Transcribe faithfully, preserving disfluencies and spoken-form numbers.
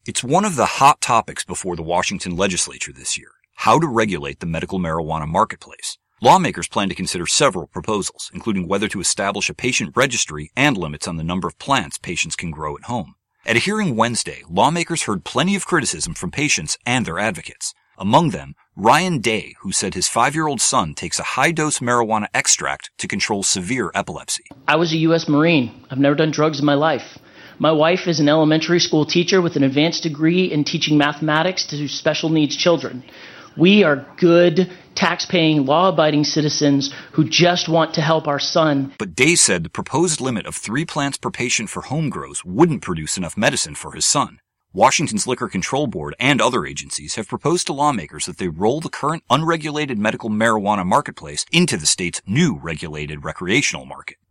It's one of the hot topics before the Washington legislature this year: how to regulate the medical marijuana marketplace. Lawmakers plan to consider several proposals, including whether to establish a patient registry and limits on the number of plants patients can grow at home. At a hearing Wednesday, lawmakers heard plenty of criticism from patients and their advocates. Among them, Ryan Day, who said his five-year-old son takes a high-dose marijuana extract to control severe epilepsy. I was a U S Marine. I've never done drugs in my life. My wife is an elementary school teacher with an advanced degree in teaching mathematics to special needs children. We are good, tax-paying, law-abiding citizens who just want to help our son. But Day said the proposed limit of three plants per patient for home grows wouldn't produce enough medicine for his son. Washington's Liquor Control Board and other agencies have proposed to lawmakers that they roll the current unregulated medical marijuana marketplace into the state's new regulated recreational market.